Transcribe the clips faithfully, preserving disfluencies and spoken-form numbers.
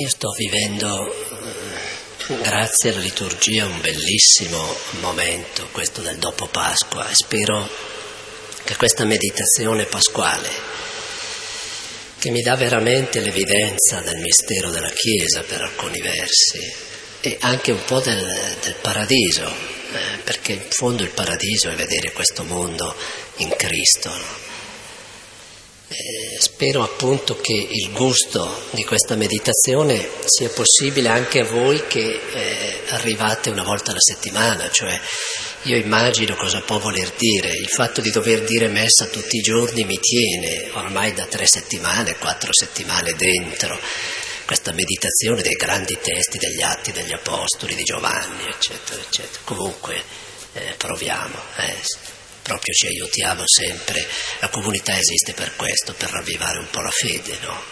Io sto vivendo, grazie alla liturgia, un bellissimo momento, questo del dopo Pasqua, e spero che questa meditazione pasquale, che mi dà veramente l'evidenza del mistero della Chiesa per alcuni versi, e anche un po' del, del paradiso, eh, perché in fondo il paradiso è vedere questo mondo in Cristo, no? Eh, spero appunto che il gusto di questa meditazione sia possibile anche a voi che eh, arrivate una volta alla settimana, cioè io immagino cosa può voler dire, il fatto di dover dire messa tutti i giorni mi tiene ormai da tre settimane, quattro settimane dentro questa meditazione dei grandi testi degli Atti degli Apostoli, di Giovanni, eccetera, eccetera. Comunque eh, proviamo, eh. Proprio ci aiutiamo sempre, la comunità esiste per questo, per ravvivare un po' la fede, no?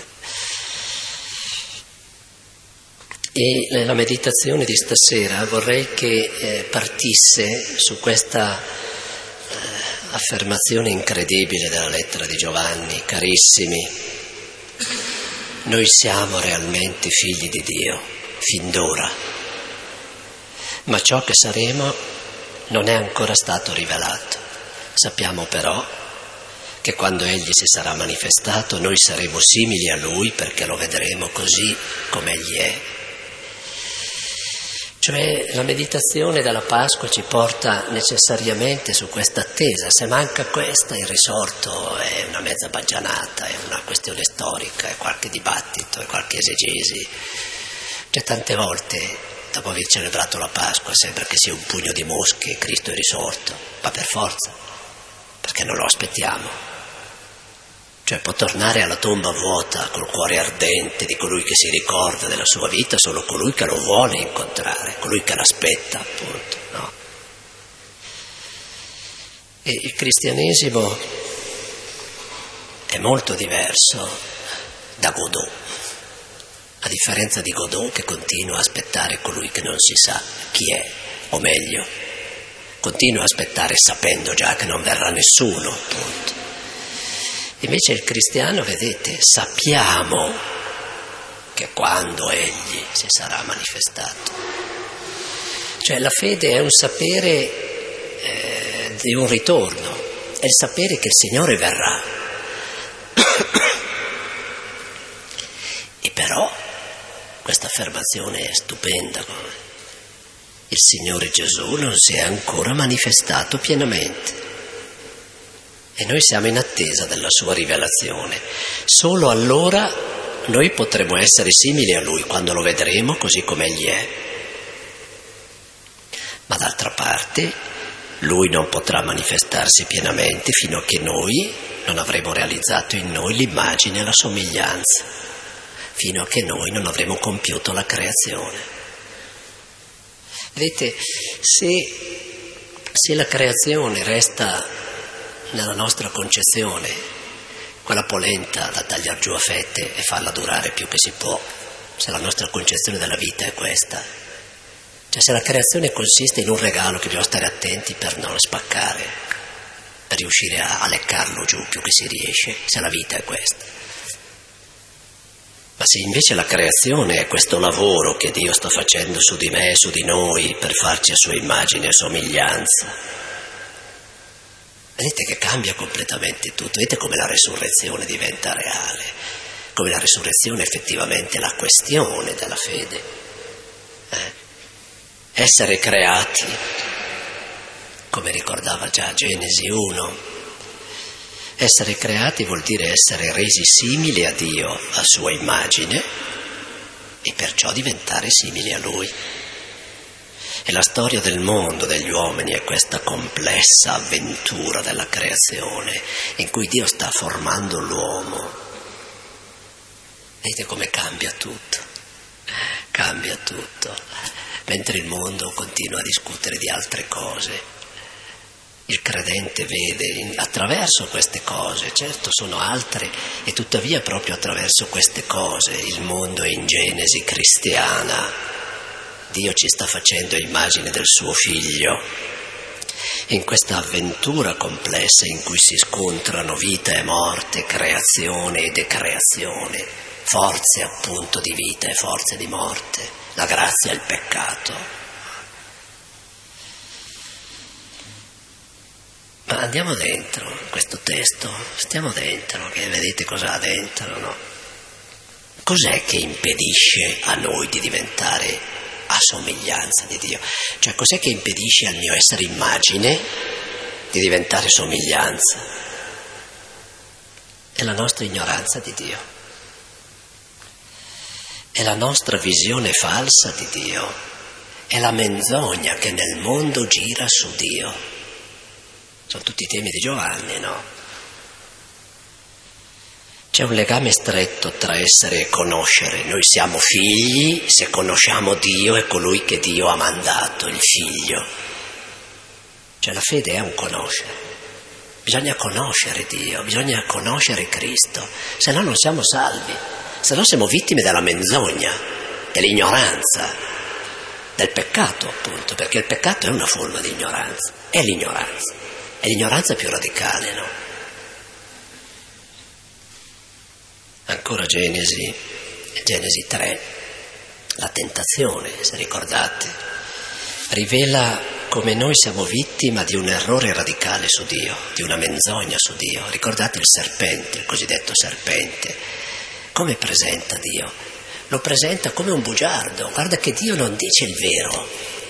E la meditazione di stasera vorrei che eh, partisse su questa eh, affermazione incredibile della lettera di Giovanni: carissimi, noi siamo realmente figli di Dio, fin d'ora, ma ciò che saremo non è ancora stato rivelato. Sappiamo però che quando Egli si sarà manifestato noi saremo simili a Lui, perché lo vedremo così come Egli è. Cioè la meditazione della Pasqua ci porta necessariamente su questa attesa. Se manca questa, il risorto è una mezza baggianata, è una questione storica, è qualche dibattito, è qualche esegesi. Cioè tante volte, dopo aver celebrato la Pasqua, sembra che sia un pugno di mosche, Cristo è risorto, ma per forza, perché non lo aspettiamo. Cioè può tornare alla tomba vuota col cuore ardente di colui che si ricorda della sua vita solo colui che lo vuole incontrare, colui che l'aspetta, appunto, no? E il cristianesimo è molto diverso da Godot. A differenza di Godot, che continua a aspettare colui che non si sa chi è, o meglio, continua a aspettare sapendo già che non verrà nessuno, appunto. Invece il cristiano, vedete, sappiamo che quando Egli si sarà manifestato. Cioè la fede è un sapere eh, di un ritorno, è il sapere che il Signore verrà. E però questa affermazione è stupenda. Il Signore Gesù non si è ancora manifestato pienamente e noi siamo in attesa della sua rivelazione. Solo allora noi potremo essere simili a Lui, quando lo vedremo così come Egli è. Ma d'altra parte Lui non potrà manifestarsi pienamente fino a che noi non avremo realizzato in noi l'immagine e la somiglianza, fino a che noi non avremo compiuto la creazione. Vedete, se, se la creazione resta nella nostra concezione, quella polenta da tagliare giù a fette e farla durare più che si può, se la nostra concezione della vita è questa, cioè se la creazione consiste in un regalo che bisogna stare attenti per non spaccare, per riuscire a, a leccarlo giù più che si riesce, se la vita è questa. Ma se invece la creazione è questo lavoro che Dio sta facendo su di me e su di noi per farci a sua immagine e somiglianza, vedete che cambia completamente tutto. Vedete come la resurrezione diventa reale, come la resurrezione è effettivamente la questione della fede. Eh? Essere creati, come ricordava già Genesi uno, essere creati vuol dire essere resi simili a Dio, a sua immagine, e perciò diventare simili a Lui. E la storia del mondo, degli uomini, è questa complessa avventura della creazione in cui Dio sta formando l'uomo. Vedete come cambia tutto, cambia tutto, mentre il mondo continua a discutere di altre cose. Il credente vede attraverso queste cose, certo sono altre, e tuttavia proprio attraverso queste cose il mondo è in genesi cristiana. Dio ci sta facendo immagine del suo Figlio. In questa avventura complessa in cui si scontrano vita e morte, creazione e decreazione, forze appunto di vita e forze di morte, la grazia e il peccato. Ma andiamo dentro questo testo, stiamo dentro, che vedete cosa ha dentro, no? Cos'è che impedisce a noi di diventare a somiglianza di Dio? Cioè, cos'è che impedisce al mio essere immagine di diventare somiglianza? È la nostra ignoranza di Dio, è la nostra visione falsa di Dio, è la menzogna che nel mondo gira su Dio. Sono tutti i temi di Giovanni, no? C'è un legame stretto tra essere e conoscere. Noi siamo figli se conosciamo Dio e colui che Dio ha mandato, il Figlio. Cioè la fede è un conoscere. Bisogna conoscere Dio, bisogna conoscere Cristo, se no non siamo salvi, se no siamo vittime della menzogna, dell'ignoranza, del peccato appunto, perché il peccato è una forma di ignoranza, è l'ignoranza, è l'ignoranza più radicale, no? Ancora Genesi, Genesi tre, la tentazione, se ricordate, rivela come noi siamo vittima di un errore radicale su Dio, di una menzogna su Dio. Ricordate il serpente, il cosiddetto serpente, come presenta Dio? Lo presenta come un bugiardo, guarda che Dio non dice il vero,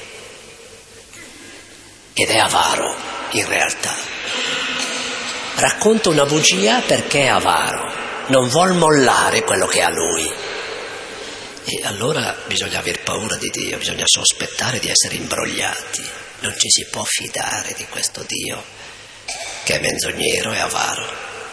ed è avaro in realtà. Racconta una bugia perché è avaro, non vuol mollare quello che ha lui. E allora bisogna aver paura di Dio, bisogna sospettare di essere imbrogliati, non ci si può fidare di questo Dio che è menzognero e avaro.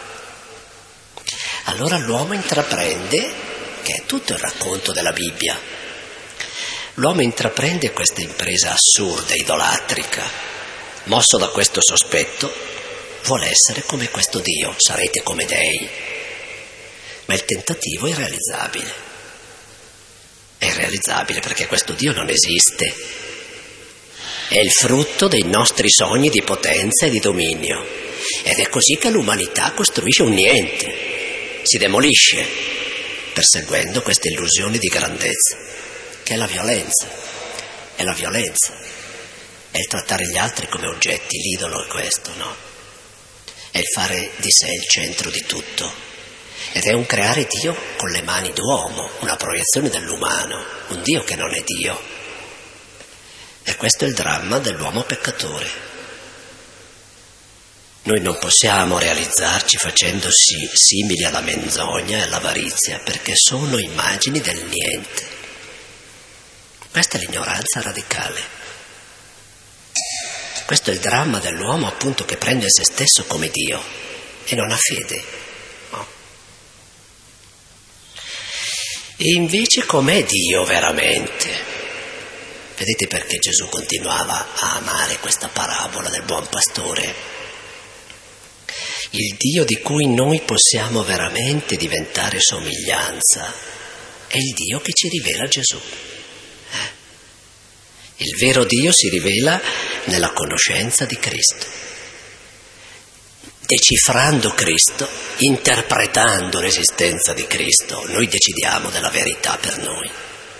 Allora l'uomo intraprende, che è tutto il racconto della Bibbia, l'uomo intraprende questa impresa assurda, idolatrica, mosso da questo sospetto, vuole essere come questo Dio, sarete come dei, ma il tentativo è irrealizzabile. È irrealizzabile perché questo Dio non esiste, è il frutto dei nostri sogni di potenza e di dominio, ed è così che l'umanità costruisce un niente, si demolisce perseguendo questa illusione di grandezza, che è la violenza, è la violenza, è il trattare gli altri come oggetti, l'idolo è questo, no? È il fare di sé il centro di tutto. Ed è un creare Dio con le mani d'uomo, una proiezione dell'umano, un Dio che non è Dio. E questo è il dramma dell'uomo peccatore. Noi non possiamo realizzarci facendosi simili alla menzogna e all'avarizia, perché sono immagini del niente. Questa è l'ignoranza radicale. Questo è il dramma dell'uomo appunto che prende se stesso come Dio e non ha fede. E invece com'è Dio veramente? Vedete perché Gesù continuava a amare questa parabola del buon pastore? Il Dio di cui noi possiamo veramente diventare somiglianza è il Dio che ci rivela Gesù. Eh? Il vero Dio si rivela nella conoscenza di Cristo. Decifrando Cristo, interpretando l'esistenza di Cristo, noi decidiamo della verità per noi.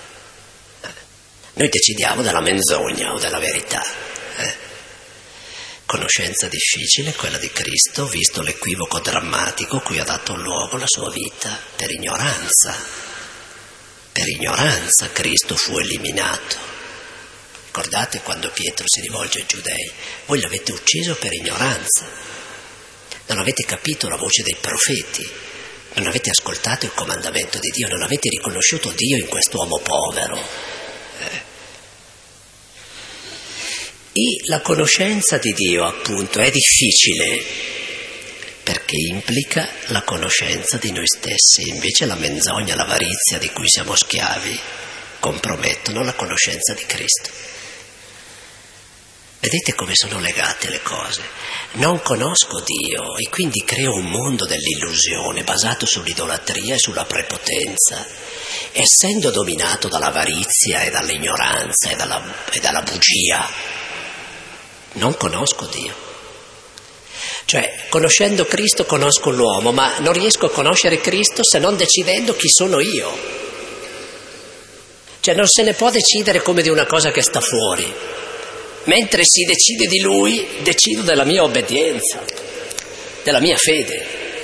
Noi decidiamo della menzogna o della verità. Eh? Conoscenza difficile, quella di Cristo, visto l'equivoco drammatico cui ha dato luogo la sua vita, per ignoranza. Per ignoranza Cristo fu eliminato. Ricordate quando Pietro si rivolge ai giudei? Voi l'avete ucciso per ignoranza. Non avete capito la voce dei profeti, non avete ascoltato il comandamento di Dio, non avete riconosciuto Dio in quest'uomo povero. Eh. E la conoscenza di Dio, appunto, è difficile perché implica la conoscenza di noi stessi. Invece la menzogna, l'avarizia di cui siamo schiavi compromettono la conoscenza di Cristo. Vedete come sono legate le cose? Non conosco Dio e quindi creo un mondo dell'illusione basato sull'idolatria e sulla prepotenza, essendo dominato dall'avarizia e dall'ignoranza e dalla, e dalla bugia. Non conosco Dio. Cioè, conoscendo Cristo conosco l'uomo, ma non riesco a conoscere Cristo se non decidendo chi sono io. Cioè, non se ne può decidere come di una cosa che sta fuori. Mentre si decide di Lui, decido della mia obbedienza, della mia fede.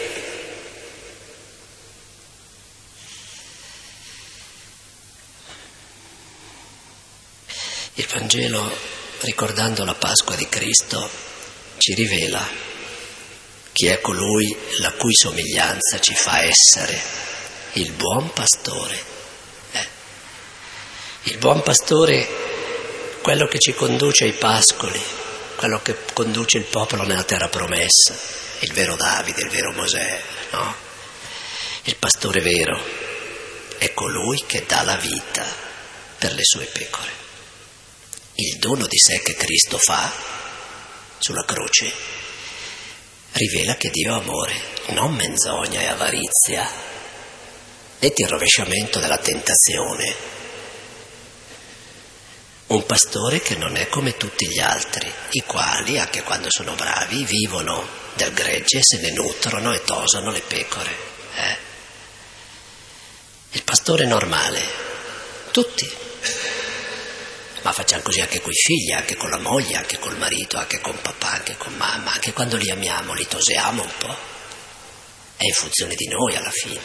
Il Vangelo, ricordando la Pasqua di Cristo, ci rivela chi è colui la cui somiglianza ci fa essere il buon pastore. Eh. Il buon pastore, quello che ci conduce ai pascoli, quello che conduce il popolo nella terra promessa, il vero Davide, il vero Mosè, no? Il pastore vero è colui che dà la vita per le sue pecore. Il dono di sé che Cristo fa sulla croce rivela che Dio è amore, non menzogna e avarizia, né il rovesciamento della tentazione. Un pastore che non è come tutti gli altri, i quali, anche quando sono bravi, vivono del gregge, se ne nutrono e tosano le pecore. Eh? Il pastore normale, tutti. Ma facciamo così anche coi figli, anche con la moglie, anche col marito, anche con papà, anche con mamma, anche quando li amiamo, li tosiamo un po'. È in funzione di noi alla fine.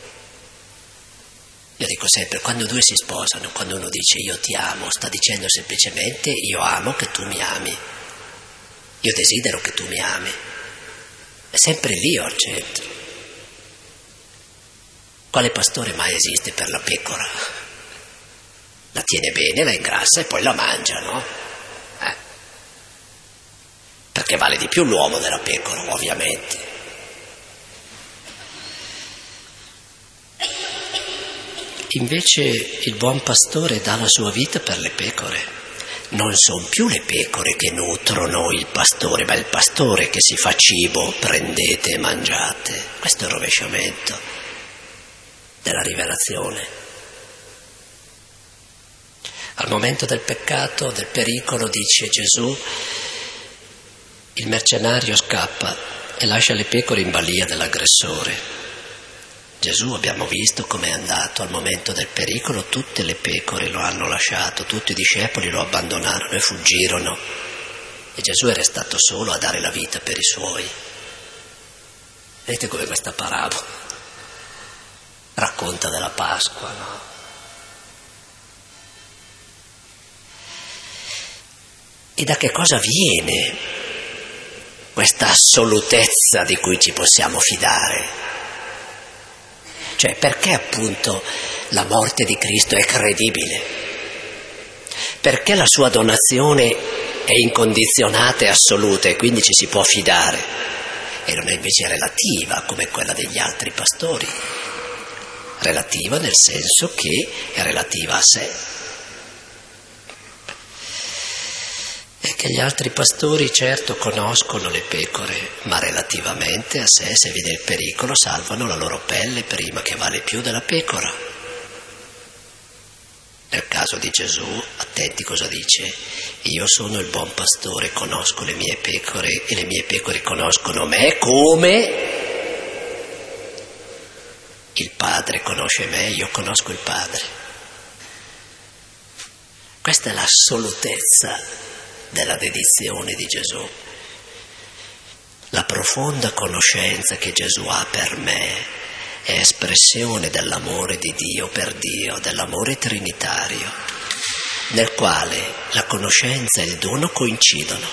Io dico sempre, quando due si sposano, quando uno dice io ti amo, sta dicendo semplicemente io amo che tu mi ami. Io desidero che tu mi ami. È sempre lì al centro. Quale pastore mai esiste per la pecora? La tiene bene, la ingrassa e poi la mangia, no? Eh. Perché vale di più l'uomo della pecora, ovviamente. Invece il buon pastore dà la sua vita per le pecore. Non sono più le pecore che nutrono il pastore, ma il pastore che si fa cibo, prendete e mangiate. Questo è il rovesciamento della rivelazione. Al momento del peccato, del pericolo, dice Gesù, il mercenario scappa e lascia le pecore in balia dell'aggressore. Gesù, abbiamo visto come è andato al momento del pericolo, tutte le pecore lo hanno lasciato, tutti i discepoli lo abbandonarono e fuggirono e Gesù è restato solo a dare la vita per i suoi. Vedete come questa parabola racconta della Pasqua, no? E da che cosa viene questa assolutezza di cui ci possiamo fidare? Cioè, perché appunto la morte di Cristo è credibile? Perché la sua donazione è incondizionata e assoluta e quindi ci si può fidare? E non è invece relativa come quella degli altri pastori. Relativa nel senso che è relativa a sé. E che gli altri pastori certo conoscono le pecore, ma relativamente a sé, se viene il pericolo, salvano la loro pelle prima, che vale più della pecora. Nel caso di Gesù, attenti cosa dice: io sono il buon pastore, conosco le mie pecore e le mie pecore conoscono me come il Padre conosce me, io conosco il Padre. Questa è l'assolutezza della dedizione di Gesù, la profonda conoscenza che Gesù ha per me è espressione dell'amore di Dio per Dio, dell'amore trinitario, nel quale la conoscenza e il dono coincidono.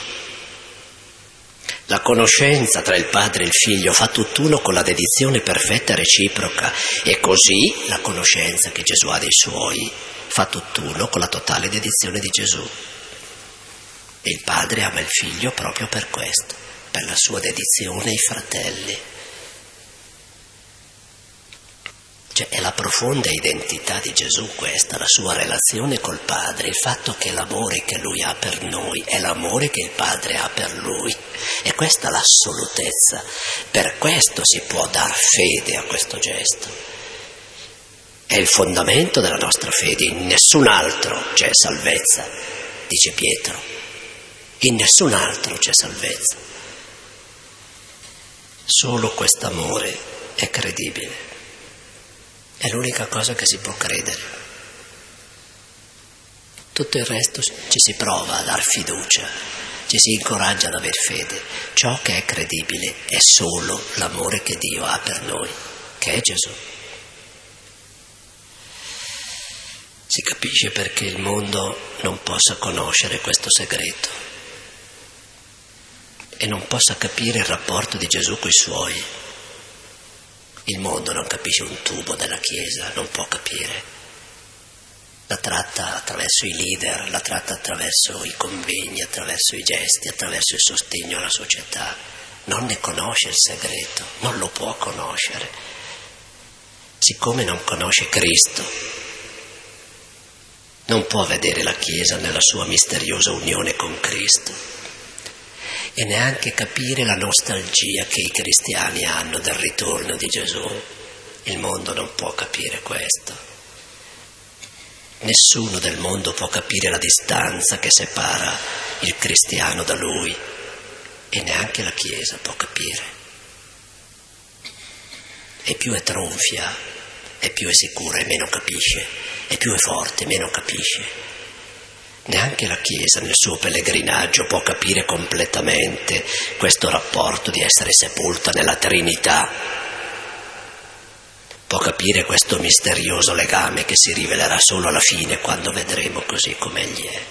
La conoscenza tra il Padre e il Figlio fa tutt'uno con la dedizione perfetta e reciproca, e così la conoscenza che Gesù ha dei Suoi fa tutt'uno con la totale dedizione di Gesù. E il Padre ama il Figlio proprio per questo, per la sua dedizione ai fratelli. Cioè è la profonda identità di Gesù questa, la sua relazione col Padre, il fatto che l'amore che Lui ha per noi è l'amore che il Padre ha per Lui. E questa è l'assolutezza. Per questo si può dar fede a questo gesto. È il fondamento della nostra fede, in nessun altro c'è salvezza, dice Pietro. In nessun altro c'è salvezza. Solo quest'amore è credibile. È l'unica cosa che si può credere. Tutto il resto ci si prova a dar fiducia, ci si incoraggia ad aver fede. Ciò che è credibile è solo l'amore che Dio ha per noi, che è Gesù. Si capisce perché il mondo non possa conoscere questo segreto e non possa capire il rapporto di Gesù coi suoi. Il mondo non capisce un tubo della Chiesa, non può capire. La tratta attraverso i leader, la tratta attraverso i convegni, attraverso i gesti, attraverso il sostegno alla società. Non ne conosce il segreto, non lo può conoscere. Siccome non conosce Cristo, non può vedere la Chiesa nella sua misteriosa unione con Cristo e neanche capire la nostalgia che i cristiani hanno del ritorno di Gesù. Il mondo non può capire questo. Nessuno del mondo può capire la distanza che separa il cristiano da lui e neanche la Chiesa può capire. E più è tronfia, e più è sicura e meno capisce, e più è forte e meno capisce. Neanche la Chiesa nel suo pellegrinaggio può capire completamente questo rapporto di essere sepolta nella Trinità. Può capire questo misterioso legame che si rivelerà solo alla fine, quando vedremo così come Egli è.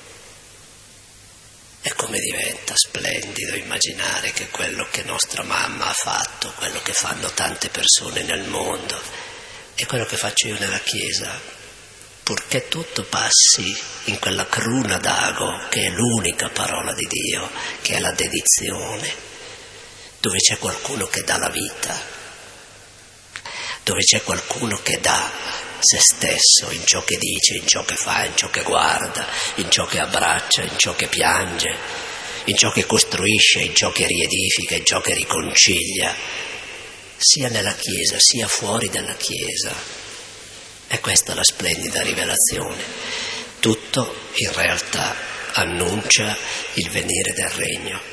E come diventa splendido immaginare che quello che nostra mamma ha fatto, quello che fanno tante persone nel mondo, e quello che faccio io nella Chiesa, purché tutto passi in quella cruna d'ago che è l'unica parola di Dio, che è la dedizione, dove c'è qualcuno che dà la vita, dove c'è qualcuno che dà se stesso in ciò che dice, in ciò che fa, in ciò che guarda, in ciò che abbraccia, in ciò che piange, in ciò che costruisce, in ciò che riedifica, in ciò che riconcilia, sia nella Chiesa sia fuori dalla Chiesa. E questa è la splendida rivelazione. Tutto in realtà annuncia il venire del Regno.